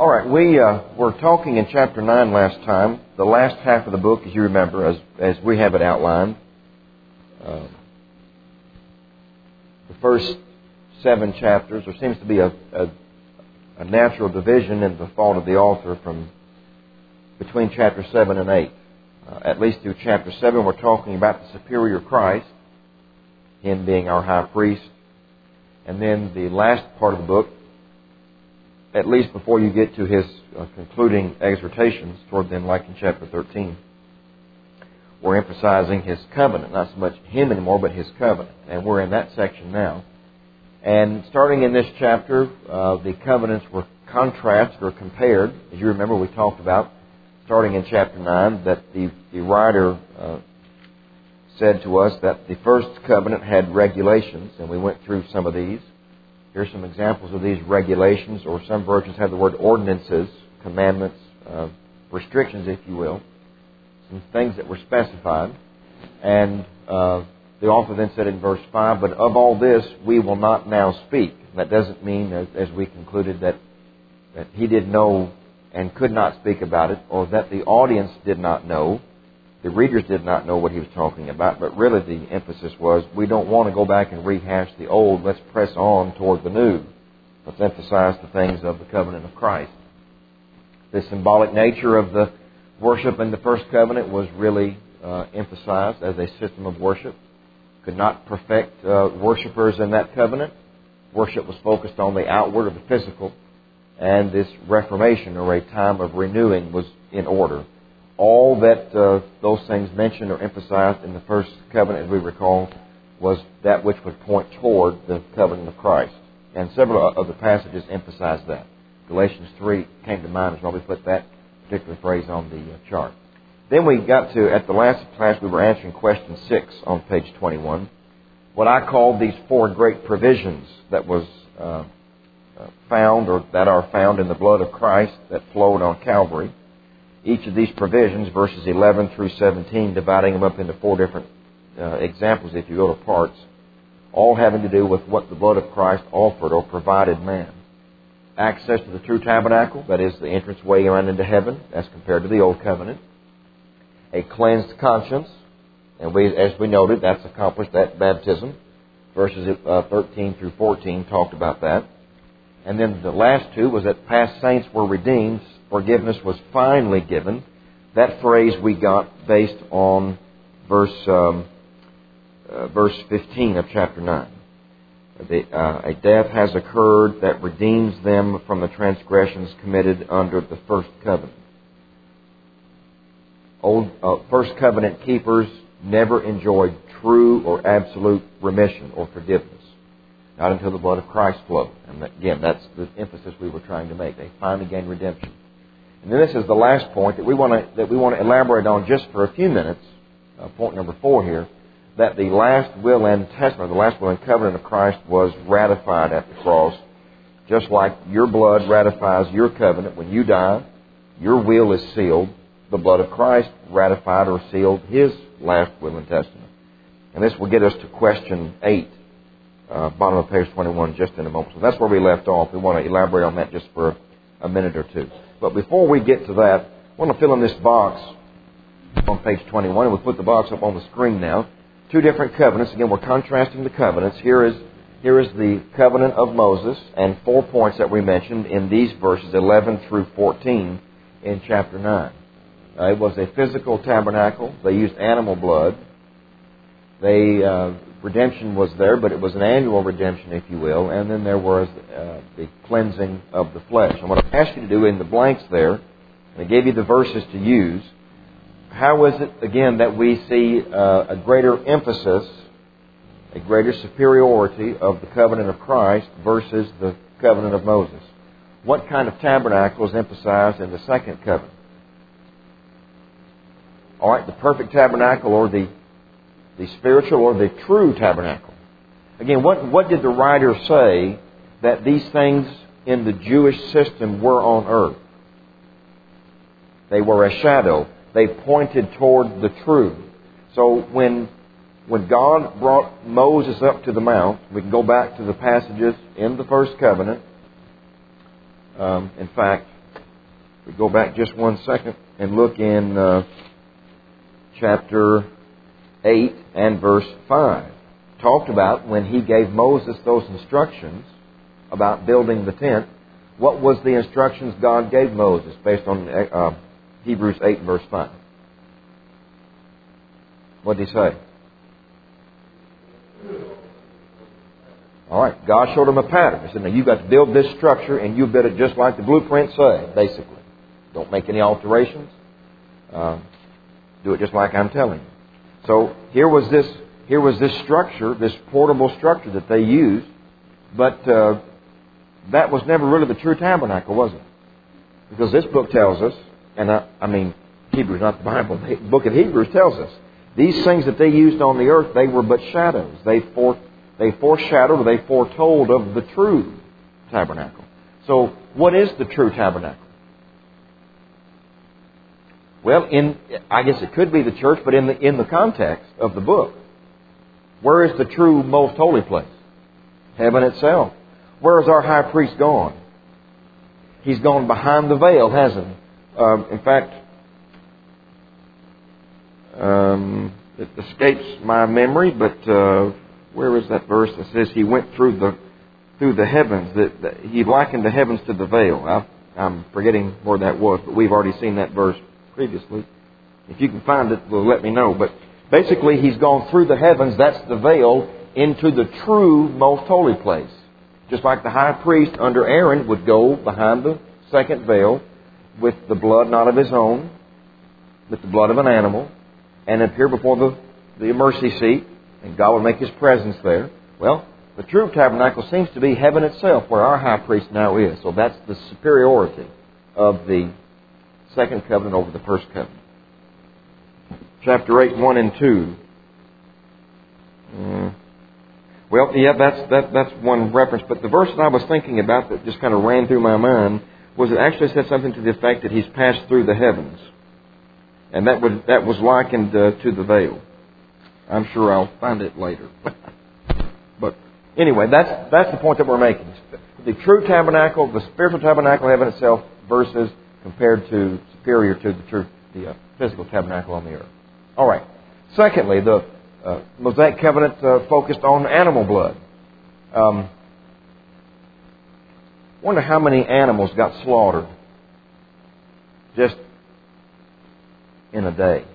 All right, we were talking in chapter 9 last time, the last half of the book, as you remember, as we have it outlined. The first 7 chapters, there seems to be a natural division in the thought of the author from between chapter 7 and 8. At least through chapter 7, we're talking about the superior Christ, Him being our high priest. And then the last part of the book, at least before you get to his concluding exhortations toward them, like in chapter 13, we're emphasizing His covenant. Not so much Him anymore, but His covenant. And we're in that section now. And starting in this chapter, the covenants were contrasted or compared. As you remember, we talked about, starting in chapter 9, that the writer said to us that the first covenant had regulations, and we went through some of these. Here's some examples of these regulations, or some versions have the word ordinances, commandments, restrictions, if you will. Some things that were specified. And the author then said in verse 5, "But of all this we will not now speak." That doesn't mean, as we concluded, that he didn't know and could not speak about it, or that the audience did not know, the readers did not know what he was talking about, but really the emphasis was, we don't want to go back and rehash the old, let's press on toward the new. Let's emphasize the things of the covenant of Christ. The symbolic nature of the worship in the first covenant was really emphasized as a system of worship. Could not perfect worshipers in that covenant. Worship was focused on the outward or the physical, and this reformation, or a time of renewing, was in order. All that those things mentioned or emphasized in the first covenant, as we recall, was that which would point toward the covenant of Christ. And several of the passages emphasize that. Galatians 3 came to mind as well. We put that particular phrase on the chart. Then we got to, at the last class, we were answering question 6 on page 21. What I called these 4 great provisions that was found, or that are found in the blood of Christ that flowed on Calvary. Each of these provisions, verses 11 through 17, dividing them up into 4 different examples, if you go to parts, all having to do with what the blood of Christ offered or provided man. Access to the true tabernacle, that is the entrance way around into heaven, as compared to the old covenant. A cleansed conscience, and as we noted, that's accomplished at baptism. Verses 13 through 14 talked about that. And then the last 2 was that past saints were redeemed, forgiveness was finally given. That phrase we got based on verse 15 of chapter 9. A death has occurred that redeems them from the transgressions committed under the first covenant. First covenant keepers never enjoyed true or absolute remission or forgiveness. Not until the blood of Christ flowed. And again, that's the emphasis we were trying to make. They finally gained redemption. And then this is the last point that we want to elaborate on just for a few minutes. Point number 4 here, that the last will and testament, the last will and covenant of Christ was ratified at the cross, just like your blood ratifies your covenant when you die. Your will is sealed. The blood of Christ ratified or sealed His last will and testament. And this will get us to question 8. Bottom of page 21, just in a moment. So that's where we left off. We want to elaborate on that just for a minute or 2. But before we get to that, I want to fill in this box on page 21. We'll put the box up on the screen now. 2 different covenants. Again, we're contrasting the covenants. Here is the covenant of Moses, and 4 points that we mentioned in these verses 11 through 14 in chapter 9. It was a physical tabernacle. They used animal blood. Redemption was there, but it was an annual redemption, if you will. And then there was the cleansing of the flesh. And what I asked you to do in the blanks there, and I gave you the verses to use, how is it, again, that we see a greater emphasis, a greater superiority of the covenant of Christ versus the covenant of Moses? What kind of tabernacle is emphasized in the second covenant? All right, the perfect tabernacle, or the spiritual or the true tabernacle. Again, what did the writer say that these things in the Jewish system were on earth? They were a shadow. They pointed toward the true. So when God brought Moses up to the mount, we can go back to the passages in the first covenant. In fact, We go back just one second and look in chapter 8 and verse 5. Talked about when he gave Moses those instructions about building the tent. What was the instructions God gave Moses based on Hebrews 8 and verse 5? What did he say? All right, God showed him a pattern. He said, now you've got to build this structure and you build it just like the blueprints say, basically. Don't make any alterations. Do it just like I'm telling you. So here was this structure, this portable structure that they used, but that was never really the true tabernacle, was it? Because this book tells us, and I mean Hebrews, not the Bible, the book of Hebrews tells us, these things that they used on the earth, they were but shadows. They foreshadowed or they foretold of the true tabernacle. So what is the true tabernacle? Well, I guess it could be the church, but in the context of the book, where is the true most holy place? Heaven itself. Where is our high priest gone? He's gone behind the veil, hasn't he? In fact, it escapes my memory, but where is that verse that says he went through the heavens? That he likened the heavens to the veil. I'm forgetting where that was, but we've already seen that verse previously. If you can find it, well, let me know. But basically, he's gone through the heavens, that's the veil, into the true most holy place. Just like the high priest under Aaron would go behind the second veil with the blood not of his own, with the blood of an animal, and appear before the mercy seat, and God would make His presence there. Well, the true tabernacle seems to be heaven itself, where our high priest now is. So that's the superiority of the second covenant over the first covenant. Chapter 8, 1 and 2. Well, yeah, that's one reference. But the verse that I was thinking about that just kind of ran through my mind was it actually said something to the effect that He's passed through the heavens. And that was likened to the veil. I'm sure I'll find it later. But anyway, that's the point that we're making. The true tabernacle, the spiritual tabernacle, heaven itself, versus compared to, superior to the physical tabernacle on the earth. All right. Secondly, the Mosaic covenant focused on animal blood. Wonder how many animals got slaughtered just in a day.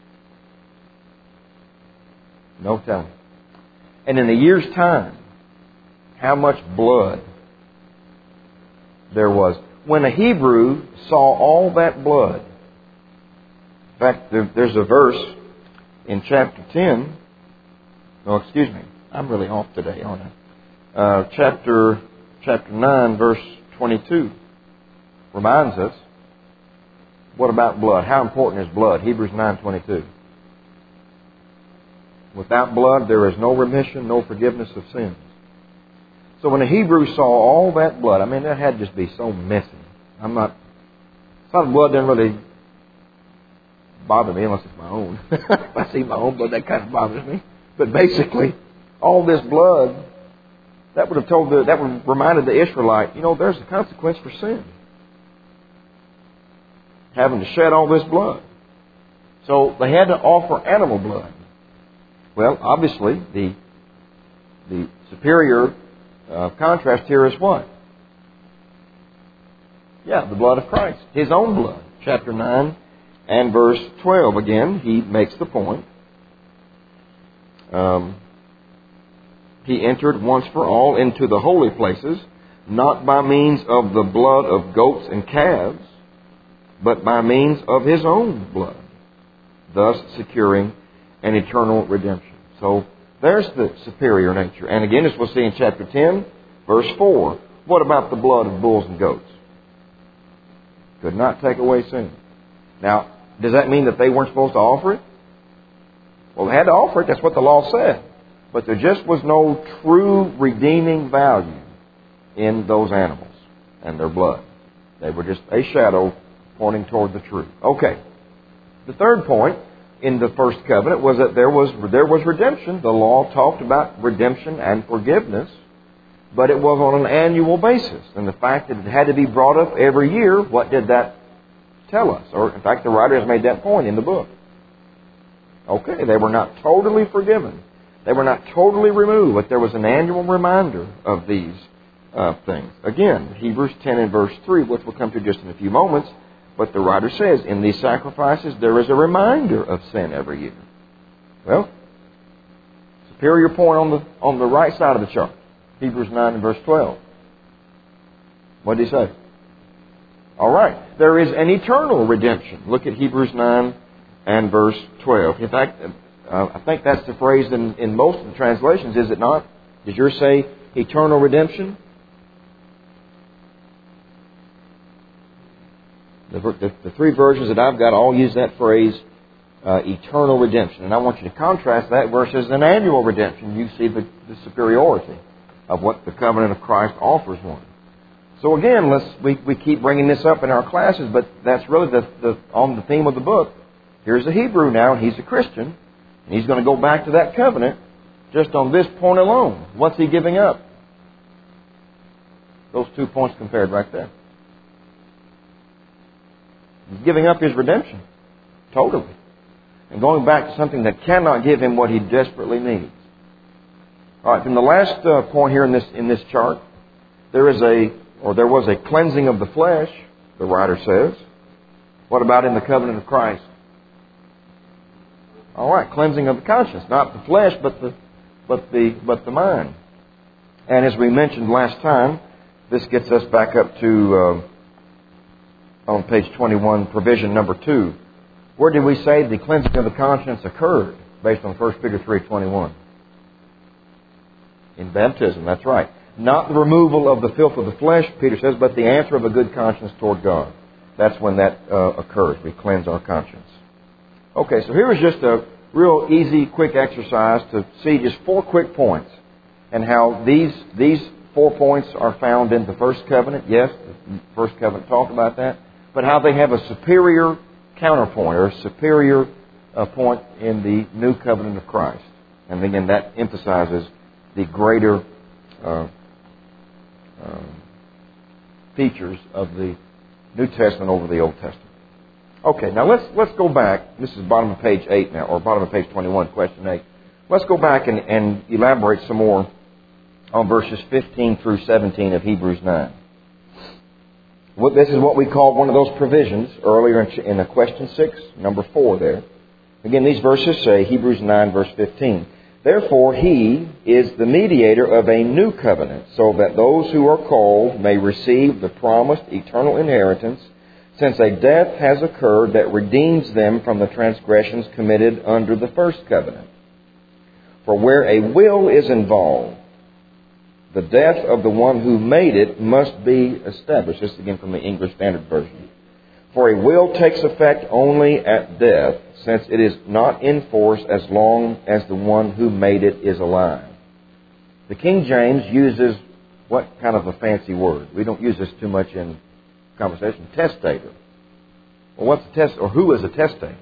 No telling. And in a year's time, how much blood there was. When a Hebrew saw all that blood, in fact, there's a verse in chapter 10. No, excuse me. I'm really off today, aren't I? Chapter 9, verse 22 reminds us, what about blood? How important is blood? Hebrews 9:22. Without blood, there is no remission, no forgiveness of sins. So when a Hebrew saw all that blood, I mean, that had to just be so messy. Some of the blood doesn't really bother me unless it's my own. If I see my own blood, that kind of bothers me. But basically, all this blood, that would have reminded the Israelite, there's a consequence for sin. Having to shed all this blood. So they had to offer animal blood. Well, obviously, the superior contrast here is what? Yeah, the blood of Christ. His own blood. Chapter 9 and verse 12. Again, he makes the point. He entered once for all into the holy places, not by means of the blood of goats and calves, but by means of His own blood, thus securing an eternal redemption. So there's the superior nature. And again, as we'll see in chapter 10, verse 4, what about the blood of bulls and goats? Could not take away sin. Now, does that mean that they weren't supposed to offer it? Well, they had to offer it. That's what the law said. But there just was no true redeeming value in those animals and their blood. They were just a shadow pointing toward the truth. Okay. The third point in the first covenant was that there was redemption. The law talked about redemption and forgiveness, but it was on an annual basis. And the fact that it had to be brought up every year, what did that tell us. Or, in fact, the writer has made that point in the book. Okay, they were not totally forgiven. They were not totally removed, but there was an annual reminder of these things. Again, Hebrews 10 and verse 3, which we'll come to just in a few moments, but the writer says, in these sacrifices there is a reminder of sin every year. Well, superior point on the right side of the chart. Hebrews 9 and verse 12. What did he say? All right. There is an eternal redemption. Look at Hebrews 9 and verse 12. In fact, I think that's the phrase in most of the translations, is it not? Does yours say eternal redemption? The three versions that I've got all use that phrase, eternal redemption. And I want you to contrast that versus an annual redemption. You see the superiority of what the covenant of Christ offers one. So again, we keep bringing this up in our classes, but that's really on the theme of the book. Here's a Hebrew now, and he's a Christian, and he's going to go back to that covenant just on this point alone. What's he giving up? Those 2 points compared right there. He's giving up his redemption. Totally. And going back to something that cannot give him what he desperately needs. All right, from the last point here in this chart, there was a cleansing of the flesh, the writer says. What about in the covenant of Christ? All right, cleansing of the conscience, not the flesh, but the mind. And as we mentioned last time, this gets us back up to on page 21, provision number 2. Where did we say the cleansing of the conscience occurred based on 1 Peter 3:21? In baptism, that's right. Not the removal of the filth of the flesh, Peter says, but the answer of a good conscience toward God. That's when that occurs. We cleanse our conscience. Okay, so here is just a real easy, quick exercise to see just 4 quick points and how these 4 points are found in the first covenant. Yes, the first covenant talked about that. But how they have a superior counterpoint or superior point in the new covenant of Christ. And again, that emphasizes the greater features of the New Testament over the Old Testament. Okay, now let's go back. This is bottom of page 8 now, or bottom of page 21, question 8. Let's go back and elaborate some more on verses 15 through 17 of Hebrews 9. This is what we call one of those provisions earlier in the question 6, number 4 there. Again, these verses say, Hebrews 9, verse 15, therefore he is the mediator of a new covenant, so that those who are called may receive the promised eternal inheritance, since a death has occurred that redeems them from the transgressions committed under the first covenant. For where a will is involved, the death of the one who made it must be established. This is again from the English Standard Version. For a will takes effect only at death, since it is not in force as long as the one who made it is alive. The King James uses what kind of a fancy word? We don't use this too much in conversation. Testator. Well, what's a test? Or who is a testator?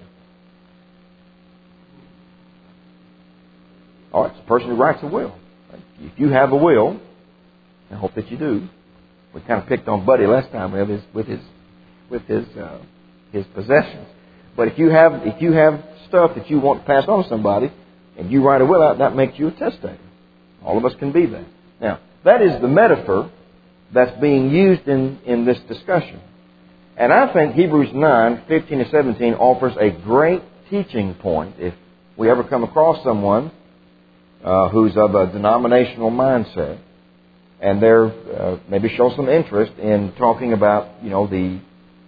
All right, it's the person who writes a will. If you have a will, I hope that you do. We kind of picked on Buddy last time with his possessions. But if you have stuff that you want to pass on to somebody, and you write a will out, that makes you a testator. All of us can be that. Now, that is the metaphor that's being used in this discussion. And I think Hebrews 9, 15 to 17 offers a great teaching point if we ever come across someone who's of a denominational mindset, and they're maybe show some interest in talking about the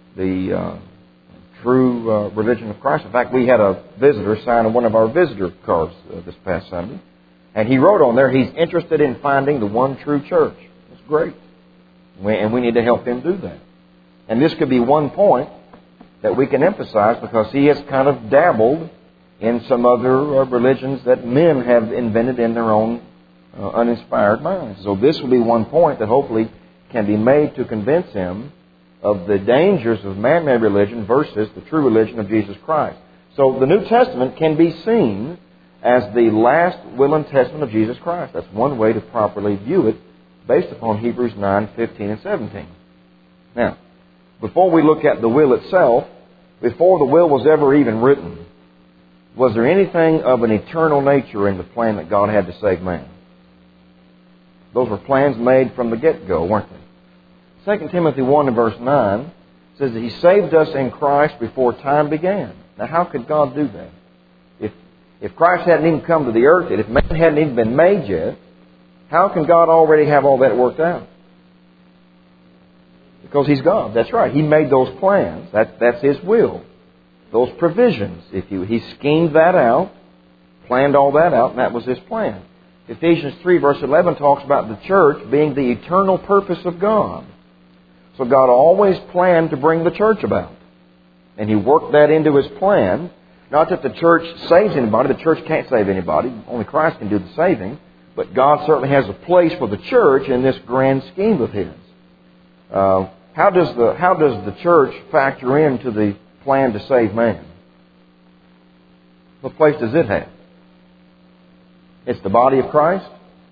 true religion of Christ. In fact, we had a visitor sign one of our visitor cards this past Sunday, and he wrote on there he's interested in finding the one true church. That's great, and we need to help him do that. And this could be one point that we can emphasize because he has kind of dabbled in some other religions that men have invented in their own uninspired minds. So this will be one point that hopefully can be made to convince him of the dangers of man-made religion versus the true religion of Jesus Christ. So the New Testament can be seen as the last will and testament of Jesus Christ. That's one way to properly view it based upon Hebrews 9, 15, and 17. Now, before we look at the will itself, before the will was ever even written, was there anything of an eternal nature in the plan that God had to save man? Those were plans made from the get-go, weren't they? 2 Timothy 1 and verse 9 says that He saved us in Christ before time began. Now, how could God do that? If Christ hadn't even come to the earth yet, if man hadn't even been made yet, how can God already have all that worked out? Because He's God. That's right. He made those plans. That's His will. Those provisions. He schemed that out, planned all that out, and that was His plan. Ephesians 3 verse 11 talks about the church being the eternal purpose of God. So God always planned to bring the church about. And He worked that into His plan. Not that the church saves anybody. The church can't save anybody. Only Christ can do the saving. But God certainly has a place for the church in this grand scheme of His. How does the church factor into the plan to save man? What place does it have? It's the body of Christ?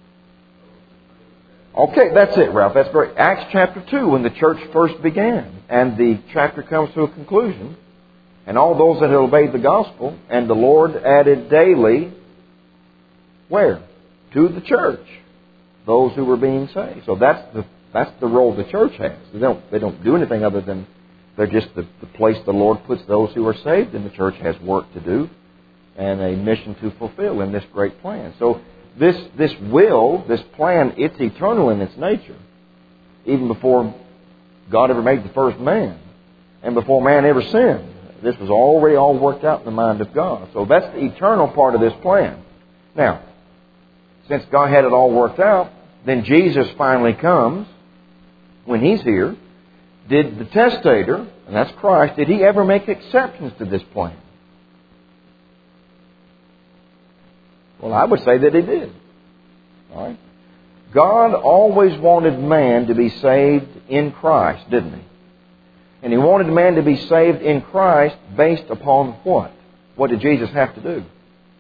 Okay, that's it, Ralph. That's great. Acts chapter 2, when the church first began. And the chapter comes to a conclusion. And all those that had obeyed the gospel, and the Lord added daily, where? To the church. Those who were being saved. So that's the role the church has. They don't do anything other than they're just the place the Lord puts those who are saved, and the church has work to do and a mission to fulfill in this great plan. So this will, this plan, it's eternal in its nature. Even before God ever made the first man, and before man ever sinned, this was already all worked out in the mind of God. So that's the eternal part of this plan. Now, since God had it all worked out, then Jesus finally comes. When He's here, did the testator, and that's Christ, did He ever make exceptions to this plan? Well, I would say that He did. All right. God always wanted man to be saved in Christ, didn't He? And He wanted man to be saved in Christ based upon what? What did Jesus have to do?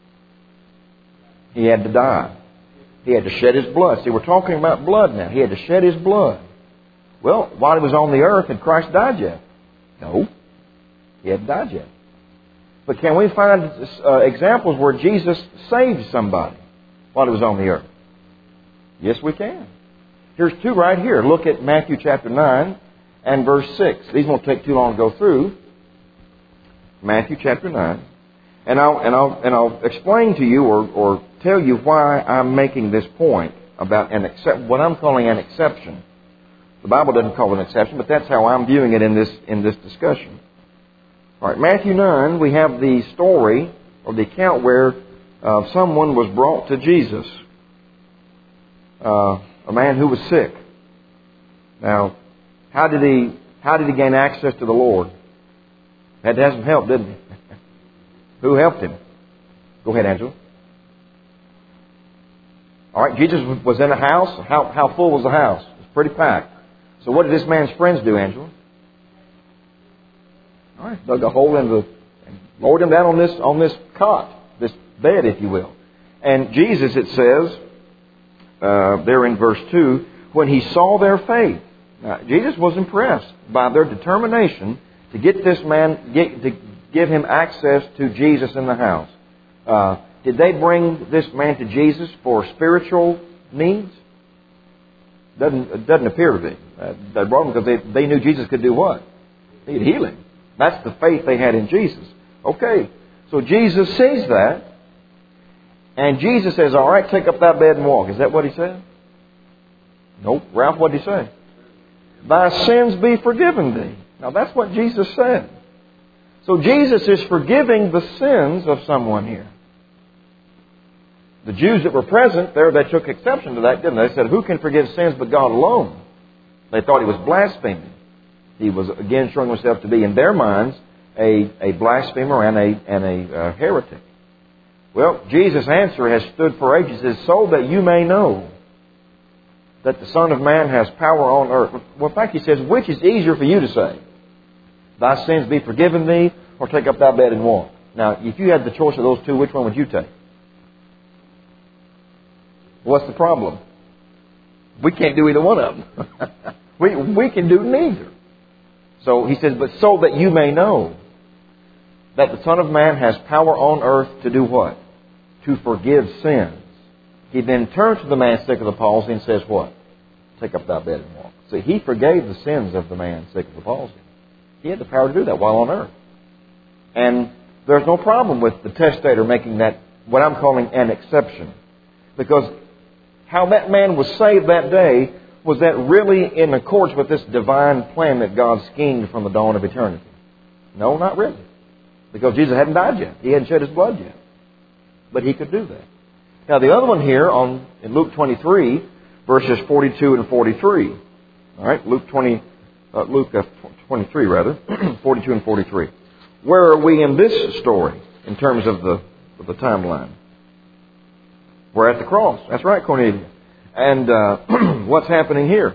He had to die. He had to shed His blood. See, we're talking about blood now. He had to shed His blood. Well, while He was on the earth, had Christ died yet? No. He hadn't died yet. But can we find examples where Jesus saved somebody while He was on the earth? Yes, we can. Here's two right here. Look at Matthew chapter 9 and verse 6. These won't take too long to go through. Matthew chapter 9. And I'll explain to you or tell you why I'm making this point about what I'm calling an exception. The Bible doesn't call it an exception, but that's how I'm viewing it in this discussion. All right, Matthew 9, we have the story or the account where someone was brought to Jesus. A man who was sick. Now, how did he gain access to the Lord? Had to have some help, didn't he? Who helped him? Go ahead, Angela. All right, Jesus was in a house. How full was the house? It was pretty packed. So what did this man's friends do, Angela? All right, dug a hole and lowered him down on this cot, this bed, if you will. And Jesus, it says, there in verse 2, when He saw their faith. Now, Jesus was impressed by their determination to get this man, to give him access to Jesus in the house. Did they bring this man to Jesus for spiritual needs? It doesn't appear to be. They brought him because they knew Jesus could do what? He could heal him. That's the faith they had in Jesus. Okay, so Jesus sees that, and Jesus says, all right, take up thy bed and walk. Is that what He said? Nope. Ralph, what did He say? Thy sins be forgiven thee. Now that's what Jesus said. So Jesus is forgiving the sins of someone here. The Jews that were present there, they took exception to that, didn't they? They said, who can forgive sins but God alone? They thought He was blaspheming. He was again showing Himself to be, in their minds, a blasphemer and a heretic. Well, Jesus' answer has stood for ages. It says, so that you may know that the Son of Man has power on earth. Well, in fact, He says, which is easier for you to say? Thy sins be forgiven thee, or take up thy bed and walk. Now, if you had the choice of those two, which one would you take? What's the problem? We can't do either one of them. We can do neither. So he says, but so that you may know that the Son of Man has power on earth to do what? To forgive sins. He then turns to the man sick of the palsy and says what? Take up thy bed and walk. So he forgave the sins of the man sick of the palsy. He had the power to do that while on earth. And there's no problem with the testator making that what I'm calling an exception. Because how that man was saved that day, was that really in accordance with this divine plan that God schemed from the dawn of eternity? No, not really. Because Jesus hadn't died yet. He hadn't shed His blood yet. But He could do that. Now the other one here in Luke 23, verses 42 and 43. All right, Luke 23 rather, 42 and 43. Where are we in this story in terms of the timeline? We're at the cross. That's right, Cornelius. And what's happening here?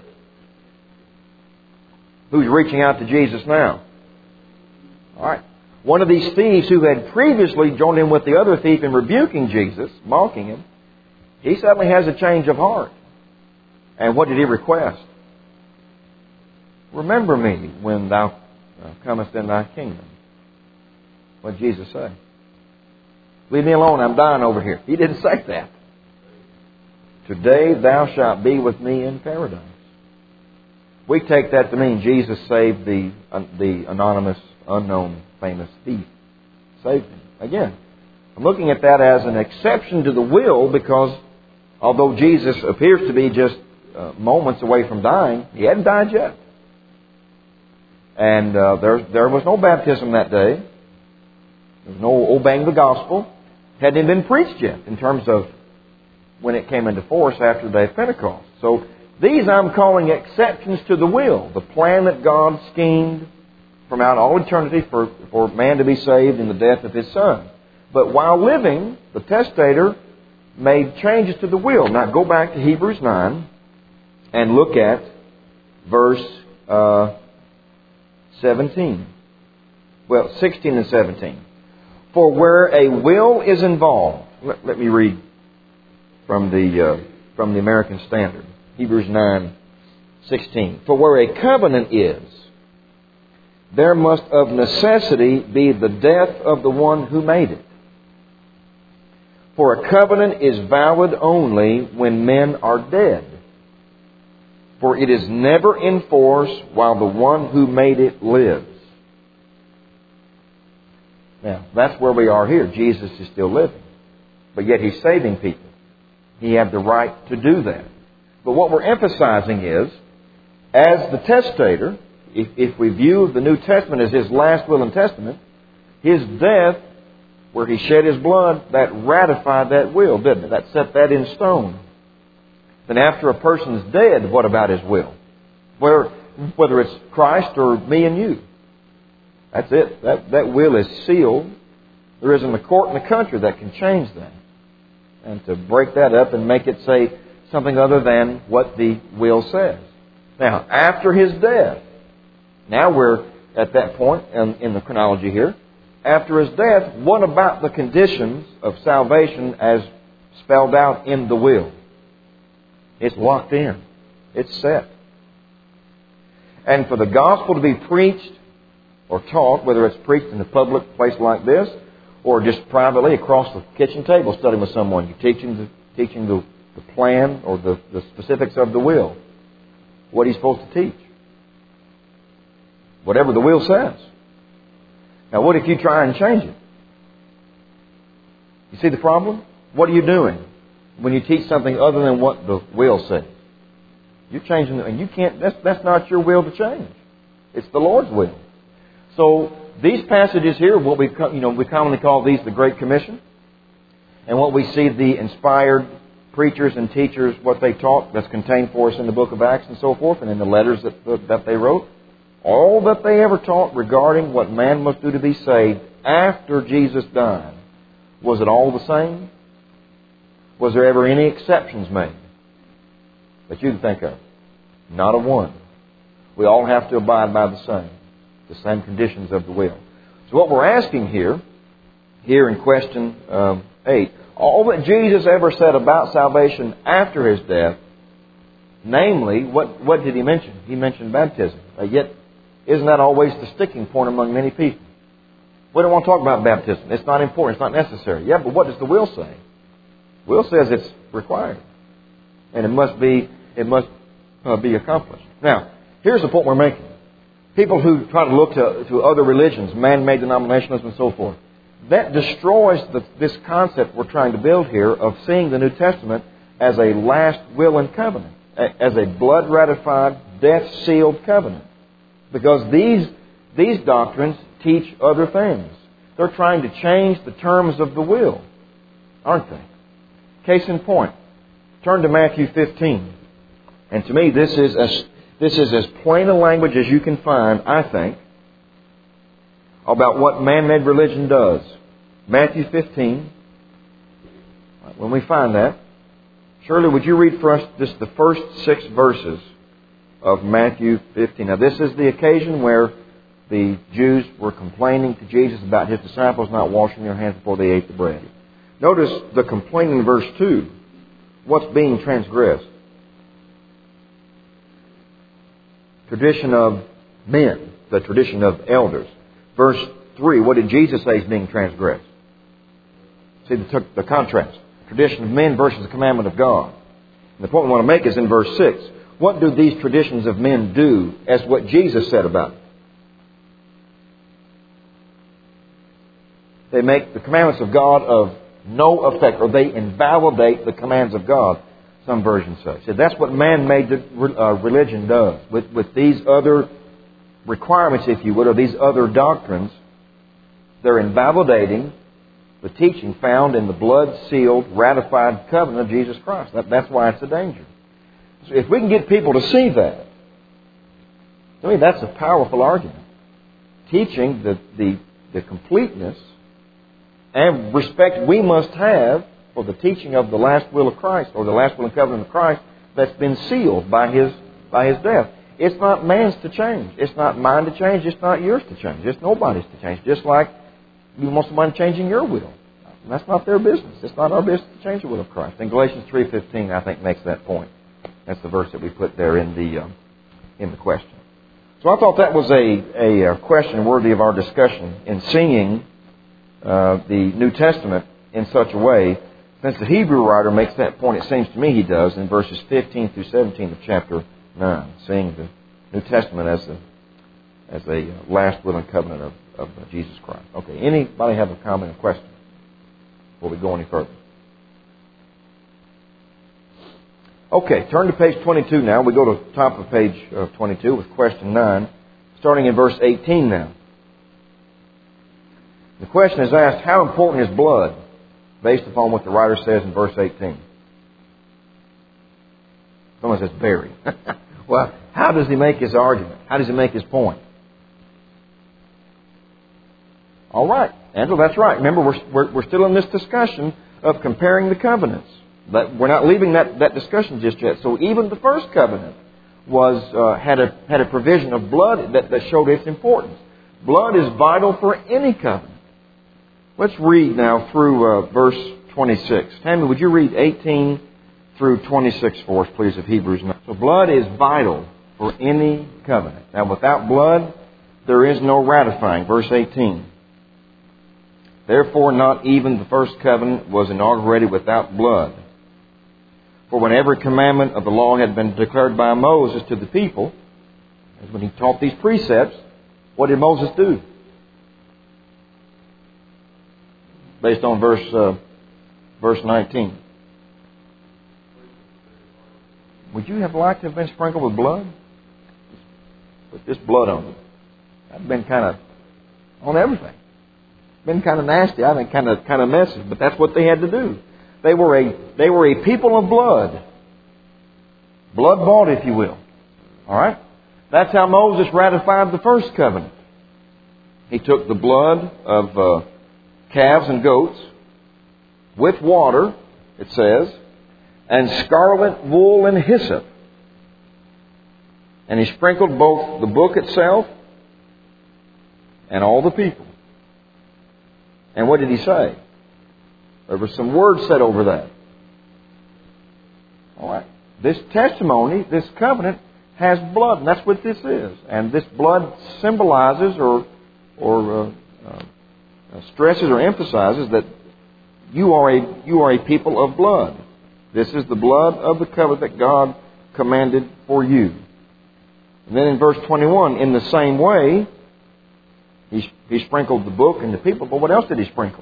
Who's reaching out to Jesus now? All right. One of these thieves who had previously joined in with the other thief in rebuking Jesus, mocking Him, he suddenly has a change of heart. And what did he request? Remember me when thou comest in thy kingdom. What did Jesus say? Leave me alone, I'm dying over here. He didn't say that. Today thou shalt be with me in paradise. We take that to mean Jesus saved the anonymous, unknown, famous thief. Saved him. Again, I'm looking at that as an exception to the will, because although Jesus appears to be just moments away from dying, He hadn't died yet. And there was no baptism that day. There was no obeying the gospel. It hadn't even been preached yet in terms of when it came into force after the day of Pentecost. So these I'm calling exceptions to the will, the plan that God schemed from out all eternity for man to be saved in the death of His Son. But while living, the testator made changes to the will. Now go back to Hebrews 9 and look at verse 17. Well, 16 and 17. For where a will is involved, let me read from the American Standard. Hebrews 9:16. For where a covenant is, there must of necessity be the death of the one who made it. For a covenant is valid only when men are dead. For it is never in force while the one who made it lives. Now, that's where we are here. Jesus is still living. But yet He's saving people. He had the right to do that. But what we're emphasizing is, as the testator, if we view the New Testament as His last will and testament, His death, where He shed His blood, that ratified that will, didn't it? That set that in stone. Then after a person's dead, what about his will? Whether it's Christ or me and you. That's it. That will is sealed. There isn't a court in the country that can change that. And to break that up and make it say something other than what the will says. Now, after His death, now we're at that point in the chronology here. After His death, what about the conditions of salvation as spelled out in the will? It's locked in. It's set. And for the gospel to be preached or taught, whether it's preached in a public place like this, or just privately across the kitchen table studying with someone, you're teaching the plan or the specifics of the will. What are you supposed to teach? Whatever the will says. Now, what if you try and change it? You see the problem? What are you doing when you teach something other than what the will says? You're changing it, and you can't. That's not your will to change. It's the Lord's will. So these passages here, what we commonly call these the Great Commission, and what we see the inspired preachers and teachers, what they taught, that's contained for us in the book of Acts and so forth, and in the letters that they wrote. All that they ever taught regarding what man must do to be saved after Jesus died, was it all the same? Was there ever any exceptions made that you can think of? Not a one. We all have to abide by the same conditions of the will. So what we're asking here in question 8, all that Jesus ever said about salvation after His death, namely, what did He mention? He mentioned baptism. Yet Isn't that always the sticking point among many people? We don't want to talk about baptism. It's not important. It's not necessary. Yeah, but what does the will say? The will says it's required. And it must be accomplished. Now, here's the point we're making. People who try to look to other religions, man-made denominationalism and so forth, that destroys this concept we're trying to build here of seeing the New Testament as a last will and covenant, as a blood-ratified, death-sealed covenant. Because these doctrines teach other things. They're trying to change the terms of the will, aren't they? Case in point, turn to Matthew 15. And to me, this is as plain a language as you can find, I think, about what man-made religion does. Matthew 15. When we find that, Shirley, would you read for us just the first 6 verses of Matthew 15? Now, this is the occasion where the Jews were complaining to Jesus about His disciples not washing their hands before they ate the bread. Notice the complaint in verse 2. What's being transgressed? Tradition of men, the tradition of elders. Verse 3, what did Jesus say is being transgressed? See the contrast. Tradition of men versus the commandment of God. And the point we want to make is in verse 6. What do these traditions of men do as what Jesus said about it? They make the commandments of God of no effect, or they invalidate the commands of God, some versions say. So that's what man-made religion does. With these other requirements, if you would, or these other doctrines, they're invalidating the teaching found in the blood-sealed, ratified covenant of Jesus Christ. That's why it's a danger. So if we can get people to see that, I mean, that's a powerful argument. Teaching the completeness and respect we must have for the teaching of the last will of Christ, or the last will and covenant of Christ, that's been sealed by His death. It's not man's to change. It's not mine to change. It's not yours to change. It's nobody's to change. Just like you want somebody changing your will. That's not their business. It's not our business to change the will of Christ. And Galatians 3:15, I think, makes that point. That's the verse that we put there in the question. So I thought that was a question worthy of our discussion in seeing the New Testament in such a way. Since the Hebrew writer makes that point, it seems to me he does, in verses 15 through 17 of chapter 9, seeing the New Testament as a last will and covenant of Jesus Christ. Okay, anybody have a comment or question before we go any further? Okay, turn to page 22 now. We go to the top of page 22 with question 9, starting in verse 18 now. The question is asked, how important is blood, based upon what the writer says in verse 18? Someone says, very. Well, how does he make his argument? How does he make his point? All right, Andrew, that's right. Remember, we're still in this discussion of comparing the covenants. But we're not leaving that discussion just yet. So even the first covenant had a provision of blood that showed its importance. Blood is vital for any covenant. Let's read now through verse 26. Tammy, would you read 18 through 26 for us, please, of Hebrews 9. So blood is vital for any covenant. Now, without blood, there is no ratifying. Verse 18. Therefore, not even the first covenant was inaugurated without blood. For when every commandment of the law had been declared by Moses to the people, as when he taught these precepts, what did Moses do? Based on verse 19. Would you have liked to have been sprinkled with blood? Put this blood on it. That'd been kind of on everything. Been kind of nasty, I think, kind of messy. But that's what they had to do. They were a people of blood. Blood bought, if you will. All right? That's how Moses ratified the first covenant. He took the blood of calves and goats with water, it says, and scarlet wool and hyssop. And he sprinkled both the book itself and all the people. And what did he say? There were some words said over that. All right. This testimony, this covenant, has blood, and that's what this is. And this blood symbolizes or stresses or emphasizes that you are a people of blood. This is the blood of the covenant that God commanded for you. And then in verse 21, in the same way, he sprinkled the book and the people, but what else did he sprinkle?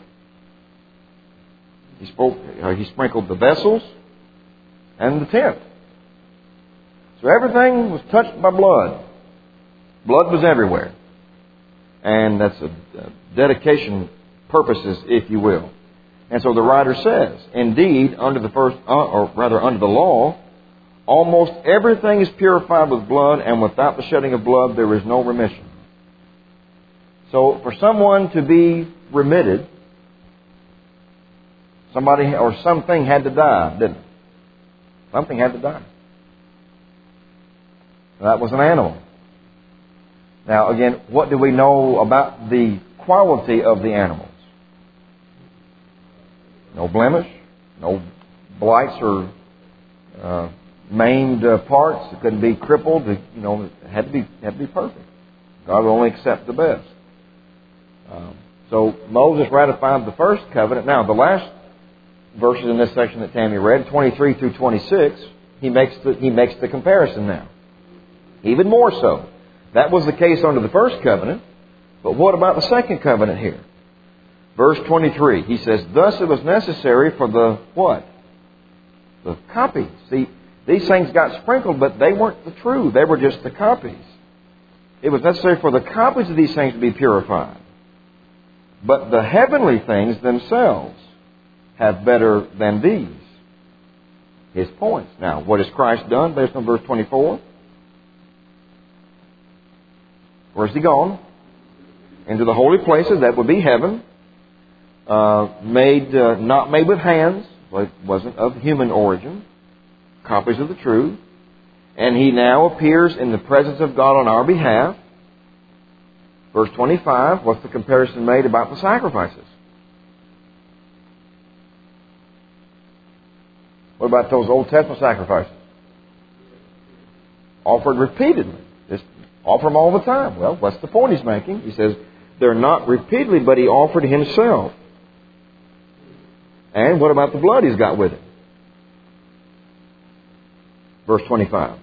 He sprinkled the vessels and the tent. So everything was touched by blood. Blood was everywhere. And that's a dedication purposes, if you will. And so the writer says, indeed, under the law, almost everything is purified with blood, and without the shedding of blood, there is no remission. So for someone to be remitted, somebody or something had to die, didn't it? Something had to die. That was an animal. Now, again, what do we know about the quality of the animals? No blemish, no blights or maimed parts. It couldn't be crippled. It had to be perfect. God will only accept the best. So Moses ratified the first covenant. Now, the last verses in this section that Tammy read, 23 through 26, he makes the comparison now. Even more so. That was the case under the first covenant. But what about the second covenant here? Verse 23, he says, thus it was necessary for the what? The copies. See, these things got sprinkled, but they weren't the true. They were just the copies. It was necessary for the copies of these things to be purified. But the heavenly things themselves have better than these. His points. Now, what has Christ done based on verse 24? Where's He gone? Into the holy places, that would be heaven. Not made with hands, but wasn't of human origin. Copies of the truth. And He now appears in the presence of God on our behalf. Verse 25, what's the comparison made about the sacrifices? What about those Old Testament sacrifices? Offered repeatedly. Just offer them all the time. Well, what's the point He's making? He says, they're not repeatedly, but He offered Himself. And what about the blood He's got with it? Verse 25.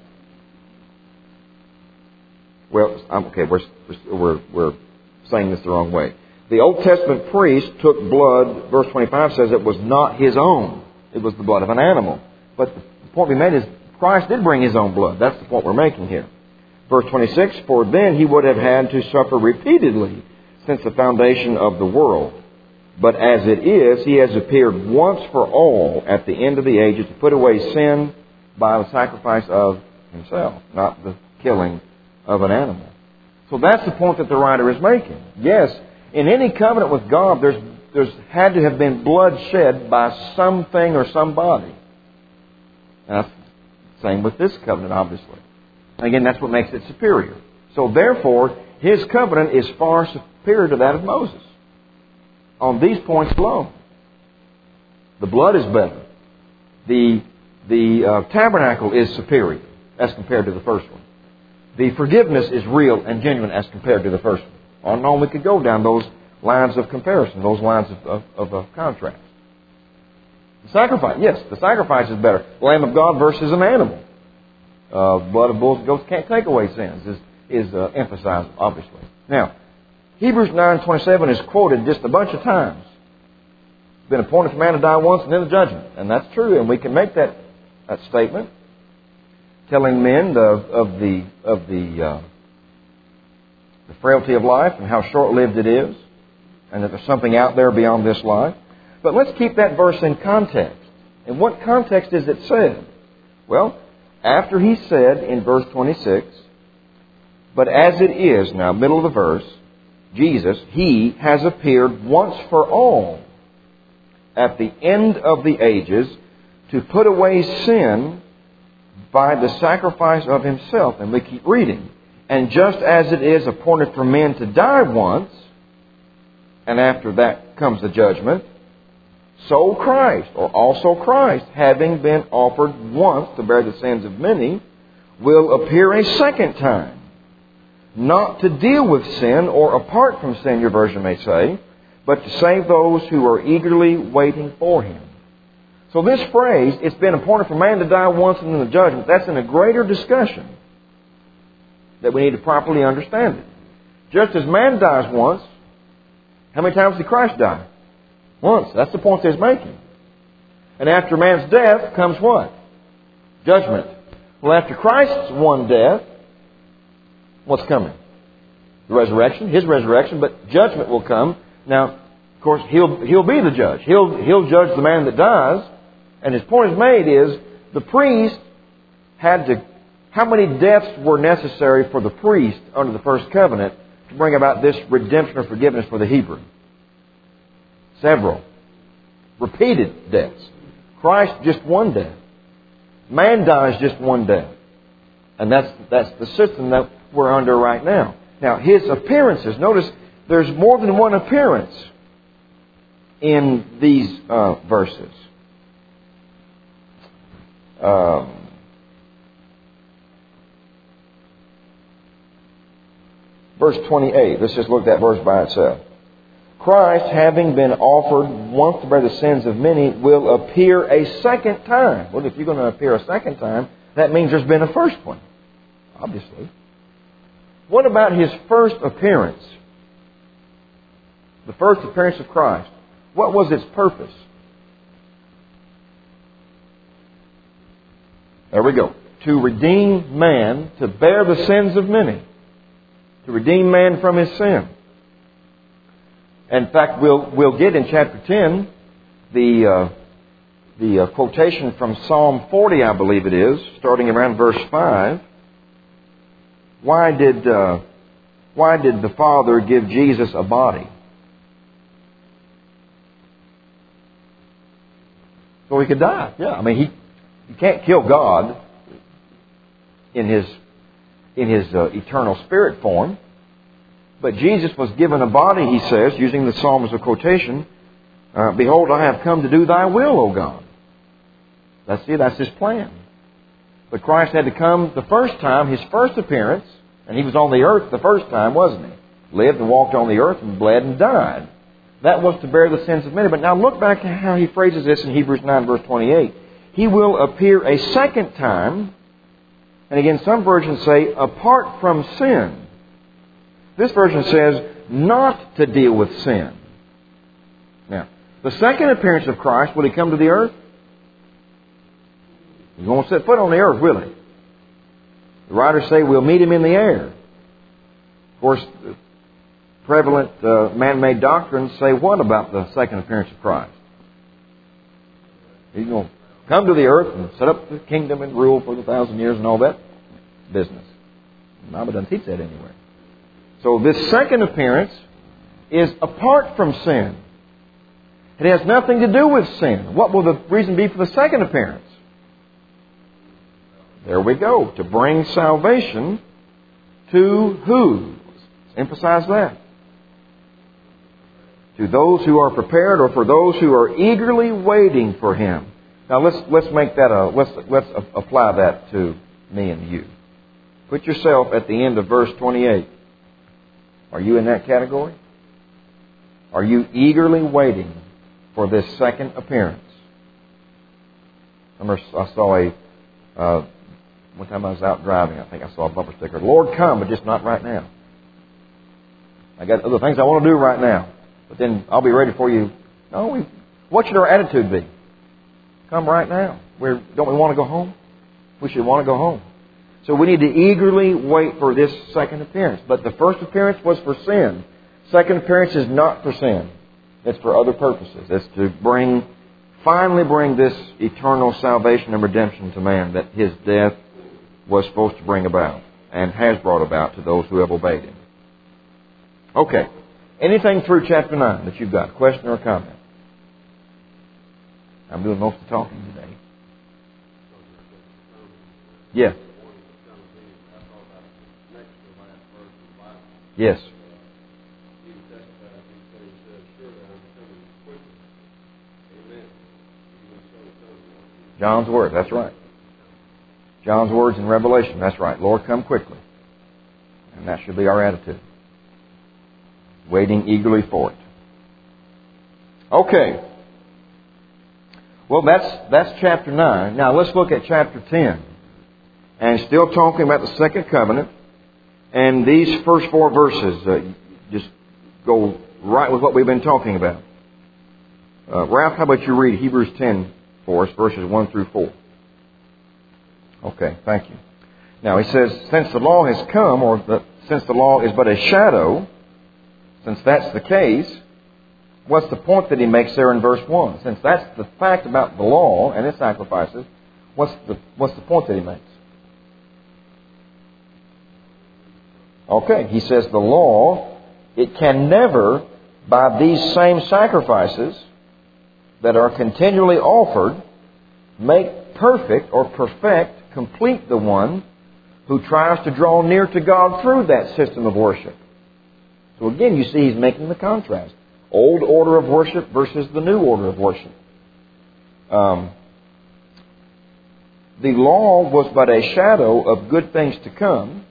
Well, okay, we're saying this the wrong way. The Old Testament priest took blood, verse 25 says it was not his own. It was the blood of an animal. But the point we made is Christ did bring His own blood. That's the point we're making here. Verse 26, for then He would have had to suffer repeatedly since the foundation of the world. But as it is, He has appeared once for all at the end of the ages to put away sin by the sacrifice of Himself, not the killing of an animal. So that's the point that the writer is making. Yes, in any covenant with God, there's had to have been blood shed by something or somebody. And that's the same with this covenant, obviously. Again, that's what makes it superior. So therefore, His covenant is far superior to that of Moses. On these points alone. The blood is better. The tabernacle is superior as compared to the first one. The forgiveness is real and genuine as compared to the first one. On and on we could go down those lines of comparison, those lines of contrast. The sacrifice, yes, the sacrifice is better. The Lamb of God versus an animal. Blood of bulls and goats can't take away sins, is emphasized, obviously. Now, Hebrews 9:27 is quoted just a bunch of times. It's been appointed for man to die once and then the judgment. And that's true, and we can make that statement, telling men of the frailty of life and how short-lived it is, and that there's something out there beyond this life. But let's keep that verse in context. In what context is it said? Well, after He said in verse 26, but as it is, now middle of the verse, Jesus, He has appeared once for all at the end of the ages to put away sin by the sacrifice of Himself. And we keep reading. And just as it is appointed for men to die once, and after that comes the judgment, so Christ, or also Christ, having been offered once to bear the sins of many, will appear a second time, not to deal with sin or apart from sin, your version may say, but to save those who are eagerly waiting for Him. So this phrase, it's been appointed for man to die once and then the judgment, that's in a greater discussion that we need to properly understand it. Just as man dies once, how many times did Christ die? Once. That's the point that he's making. And after man's death comes what? Judgment. Well, after Christ's one death, what's coming? The resurrection, His resurrection, but judgment will come. Now, of course, He'll be the judge. He'll judge the man that dies. And his point is made is the priest had to... How many deaths were necessary for the priest under the first covenant to bring about this redemption or forgiveness for the Hebrew? Several. Repeated deaths. Christ, just one death. Man dies just one death. And that's the system that we're under right now. Now, His appearances. Notice there's more than one appearance in these verses. Verse 28. Let's just look at that verse by itself. Christ, having been offered once to bear the sins of many, will appear a second time. Well, if you're going to appear a second time, that means there's been a first one. Obviously. What about His first appearance? The first appearance of Christ. What was its purpose? There we go. To redeem man, to bear the sins of many. To redeem man from his sin. In fact, we'll get in chapter 10 the quotation from Psalm 40, I believe it is, starting around verse 5. Why did the Father give Jesus a body? So He could die. Yeah, I mean, you can't kill God in His eternal spirit form. But Jesus was given a body, He says, using the psalm as a quotation. Behold, I have come to do Thy will, O God. That's His plan. But Christ had to come the first time, His first appearance, and He was on the earth the first time, wasn't He? Lived and walked on the earth and bled and died. That was to bear the sins of many. But now look back at how He phrases this in Hebrews 9, verse 28. He will appear a second time. And again, some versions say, apart from sin. This version says, not to deal with sin. Now, the second appearance of Christ, will He come to the earth? He won't set foot on the earth, will He? The writers say we'll meet Him in the air. Of course, the prevalent man-made doctrines say what about the second appearance of Christ? He's going to come to the earth and set up the kingdom and rule for 1,000 years and all that business. The Bible doesn't teach that anywhere. So this second appearance is apart from sin. It has nothing to do with sin. What will the reason be for the second appearance? There we go. To bring salvation to who? Let's emphasize that. To those who are prepared, or for those who are eagerly waiting for Him. Now let's make that let's apply that to me and you. Put yourself at the end of verse 28. Are you in that category? Are you eagerly waiting for this second appearance? I saw one time I was out driving, I think I saw a bumper sticker, Lord, come, but just not right now. I got other things I want to do right now, but then I'll be ready for you. No, what should our attitude be? Come right now. Don't we want to go home? We should want to go home. So we need to eagerly wait for this second appearance. But the first appearance was for sin. Second appearance is not for sin. It's for other purposes. It's to finally bring this eternal salvation and redemption to man that His death was supposed to bring about and has brought about to those who have obeyed Him. Okay. Anything through chapter 9 that you've got? Question or comment? I'm doing most of the talking today. Yes. Yes. John's Word, that's right. John's words in Revelation. That's right. Lord, come quickly. And that should be our attitude. Waiting eagerly for it. Okay. Well, that's chapter 9. Now let's look at chapter 10. And still talking about the second covenant. And these first 4 verses just go right with what we've been talking about. Ralph, how about you read Hebrews 10 for us, verses 1 through 4? Okay, thank you. Now he says, since the law has come, since the law is but a shadow, since that's the case, what's the point that he makes there in verse 1? Since that's the fact about the law and its sacrifices, what's the point that he makes? Okay, he says the law, it can never, by these same sacrifices that are continually offered, make perfect or perfect, complete the one who tries to draw near to God through that system of worship. So again, you see he's making the contrast. Old order of worship versus the new order of worship. The law was but a shadow of good things to come.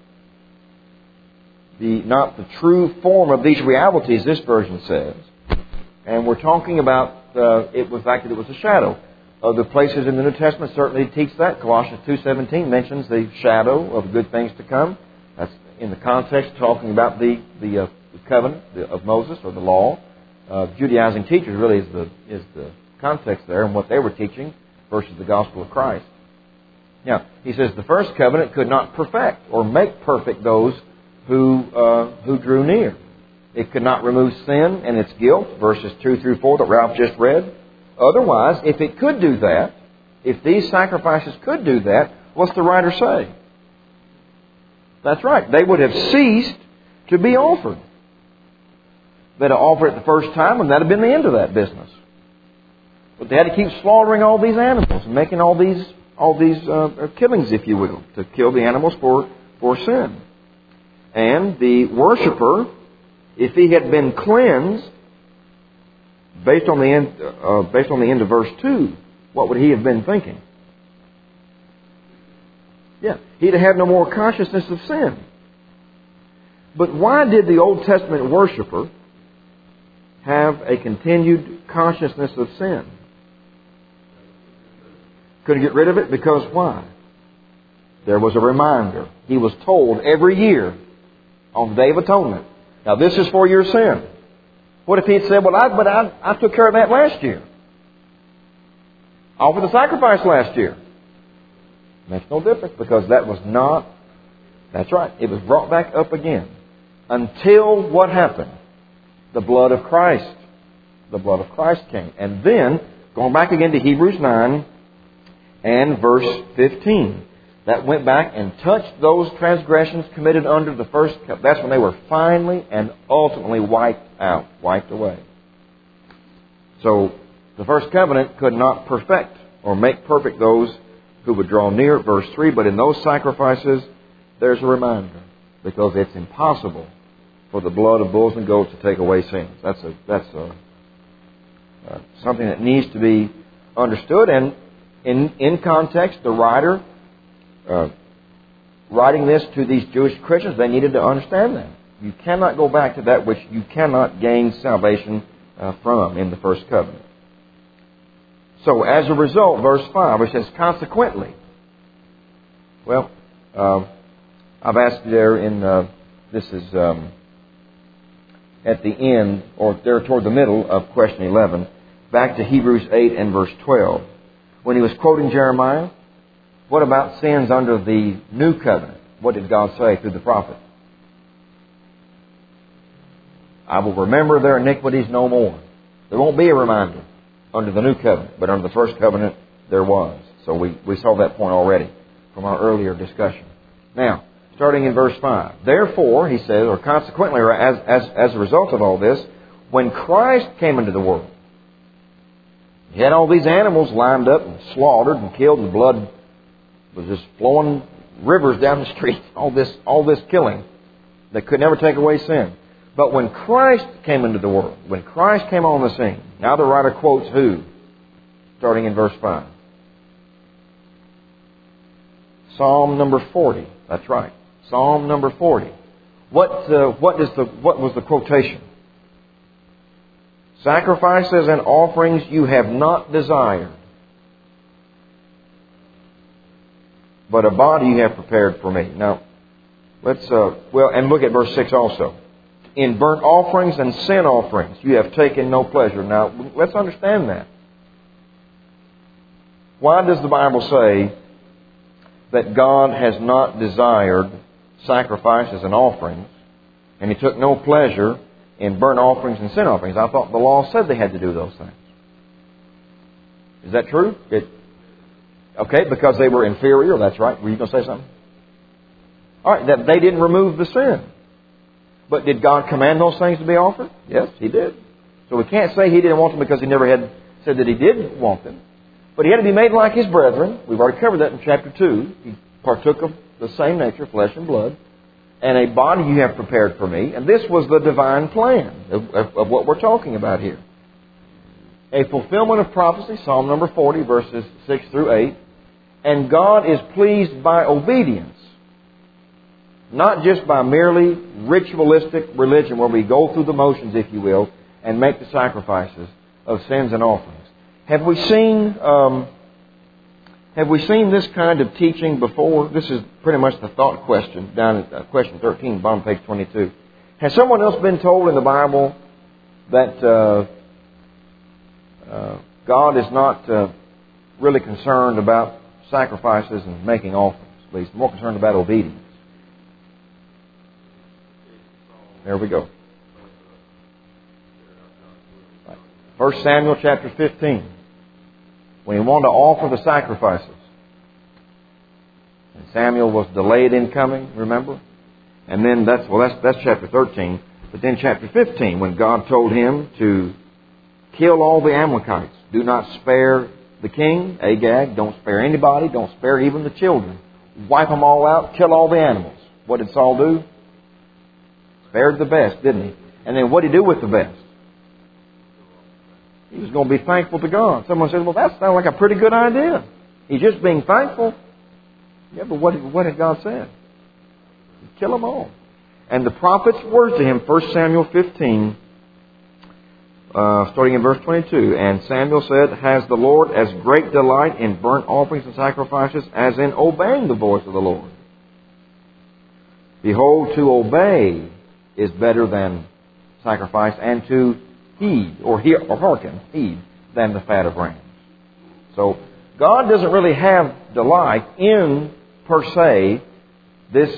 Not the true form of these realities, this version says. And we're talking about it was like that it was a shadow. Other places in the New Testament certainly teach that. Colossians 2:17 mentions the shadow of good things to come. That's in the context talking about the covenant of Moses or the law. Judaizing teachers really is the context there and what they were teaching versus the gospel of Christ. Now, he says the first covenant could not perfect or make perfect those who drew near. It could not remove sin and its guilt, verses 2 through 4 that Ralph just read. Otherwise, if it could do that, if these sacrifices could do that, what's the writer say? That's right. They would have ceased to be offered. They'd have offered it the first time, and that would have been the end of that business. But they had to keep slaughtering all these animals and making all these killings, if you will, to kill the animals for sin. And the worshiper, if he had been cleansed, based on the end of verse 2, what would he have been thinking? Yeah, he'd have had no more consciousness of sin. But why did the Old Testament worshiper have a continued consciousness of sin? Couldn't get rid of it because why? There was a reminder. He was told every year on the Day of Atonement, now this is for your sin. What if he had said, well, I took care of that last year. I offered the sacrifice last year. Makes no difference because that was not, that's right, it was brought back up again. Until what happened? The blood of Christ. The blood of Christ came. And then, going back again to Hebrews 9 and verse 15. That went back and touched those transgressions committed under the first covenant. That's when they were finally and ultimately wiped out, wiped away. So, the first covenant could not perfect or make perfect those who would draw near, verse 3. But in those sacrifices, there's a reminder. Because it's impossible for the blood of bulls and goats to take away sins. That's something that needs to be understood. And in context, the writer writing this to these Jewish Christians, they needed to understand that. You cannot go back to that which you cannot gain salvation from in the first covenant. So, as a result, verse 5, it says, consequently. Well, I've asked you there this is at the end, or there toward the middle of question 11, back to Hebrews 8 and verse 12. When he was quoting Jeremiah, what about sins under the new covenant? What did God say through the prophet? I will remember their iniquities no more. There won't be a reminder under the new covenant, but under the first covenant there was. So we saw that point already from our earlier discussion. Now, starting in verse 5. Therefore, he says, or consequently, or as a result of all this, when Christ came into the world, he had all these animals lined up and slaughtered and killed, and blood was just flowing rivers down the street. All this killing that could never take away sin. But when Christ came into the world, when Christ came on the scene, now the writer quotes who? Starting in verse 5. Psalm number 40. That's right. Psalm number 40. What was the quotation? Sacrifices and offerings you have not desired, but a body you have prepared for me. Now, and look at verse 6 also. In burnt offerings and sin offerings you have taken no pleasure. Now, let's understand that. Why does the Bible say that God has not desired sacrifices and offerings, and He took no pleasure in burnt offerings and sin offerings? I thought the law said they had to do those things. Is that true? Okay, because they were inferior, that's right. Were you going to say something? All right, that they didn't remove the sin. But did God command those things to be offered? Yes, He did. So we can't say He didn't want them because He never had said that He did want them. But He had to be made like His brethren. We've already covered that in chapter 2. He partook of the same nature, flesh and blood. And a body you have prepared for me. And this was the divine plan of what we're talking about here. A fulfillment of prophecy, Psalm number 40, verses 6 through 8. And God is pleased by obedience, not just by merely ritualistic religion where we go through the motions, if you will, and make the sacrifices of sins and offerings. Have we seen this kind of teaching before? This is pretty much the thought question down at question 13, bottom page 22. Has someone else been told in the Bible that God is not really concerned about sacrifices and making offerings? But He's more concerned about obedience. There we go. 1 Samuel chapter 15. When he wanted to offer the sacrifices. And Samuel was delayed in coming, remember? And then that's chapter 13. But then chapter 15, when God told him to kill all the Amalekites. Do not spare the king, Agag. Don't spare anybody. Don't spare even the children. Wipe them all out. Kill all the animals. What did Saul do? Spared the best, didn't he? And then what did he do with the best? He was going to be thankful to God. Someone says, well, that sounds like a pretty good idea. He's just being thankful. Yeah, but what had God said? Kill them all. And the prophet's words to him, 1 Samuel 15, starting in verse 22. And Samuel said, has the Lord as great delight in burnt offerings and sacrifices as in obeying the voice of the Lord? Behold, to obey is better than sacrifice, and to heed, or hearken, heed, than the fat of rams. So, God doesn't really have delight in, per se, this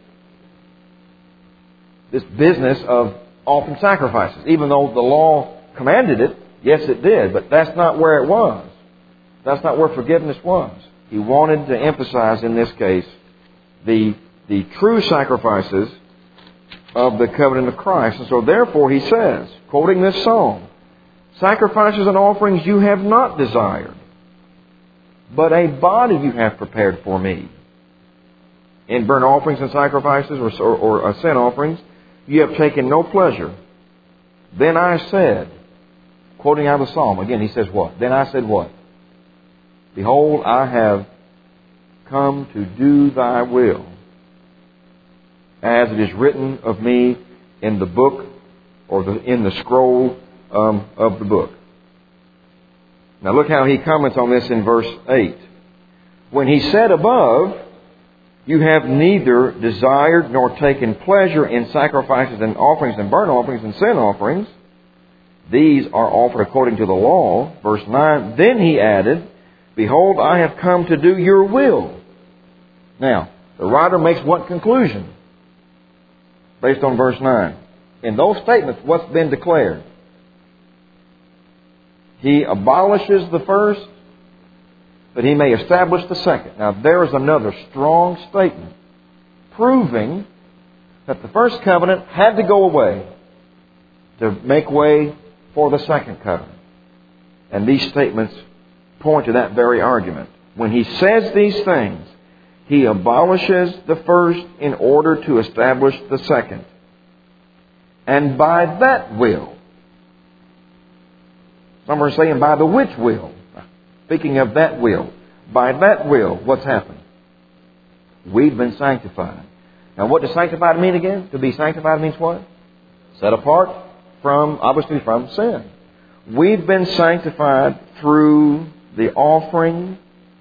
business of offering sacrifices. Even though the law commanded it, yes it did, but that's not where it was. That's not where forgiveness was. He wanted to emphasize in this case the true sacrifices of the covenant of Christ. And so therefore he says, quoting this psalm, sacrifices and offerings you have not desired, but a body you have prepared for me. In burnt offerings and sacrifices or sin offerings, you have taken no pleasure. Then I said, quoting out of the psalm, again he says what? Then I said what? Behold, I have come to do thy will, as it is written of me in the book, or in the scroll of the book. Now look how he comments on this in verse 8. When he said above, you have neither desired nor taken pleasure in sacrifices and offerings and burnt offerings and sin offerings. These are offered according to the law. Verse 9. Then he added, behold, I have come to do your will. Now, the writer makes what conclusion? Based on verse 9. In those statements, what's been declared? He abolishes the first, but he may establish the second. Now, there is another strong statement proving that the first covenant had to go away to make way for the second covenant. And these statements point to that very argument. When he says these things, he abolishes the first in order to establish the second. And by that will, some are saying by the which will. Speaking of that will, by that will, what's happened? We've been sanctified. Now what does sanctified mean again? To be sanctified means what? Set apart from, obviously from sin. We've been sanctified through the offering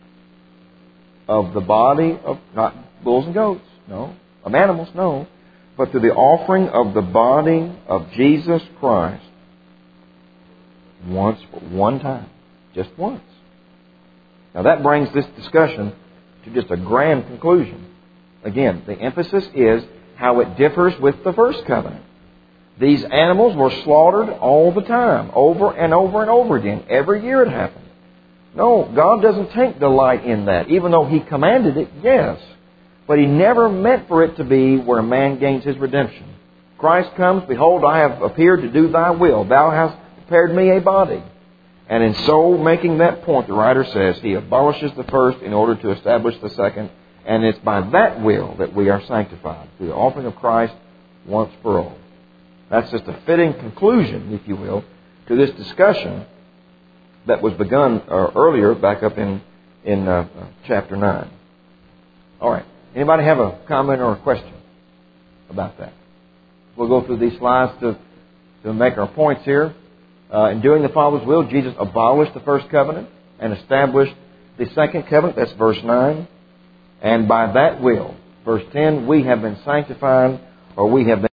of the body of, not bulls and goats, no. Of animals, no. But through the offering of the body of Jesus Christ once, one time. Just once. Now that brings this discussion to just a grand conclusion. Again, the emphasis is how it differs with the first covenant. These animals were slaughtered all the time, over and over and over again. Every year it happened. No, God doesn't take delight in that. Even though He commanded it, yes. But He never meant for it to be where man gains his redemption. Christ comes, behold, I have appeared to do thy will. Thou hast prepared me a body. And in so making that point, the writer says, He abolishes the first in order to establish the second. And it's by that will that we are sanctified, through the offering of Christ once for all. That's just a fitting conclusion, if you will, to this discussion that was begun earlier, back up in chapter 9. All right. Anybody have a comment or a question about that? We'll go through these slides to make our points here. In doing the Father's will, Jesus abolished the first covenant and established the second covenant. That's verse 9. And by that will, verse 10, we have been sanctified, or we have been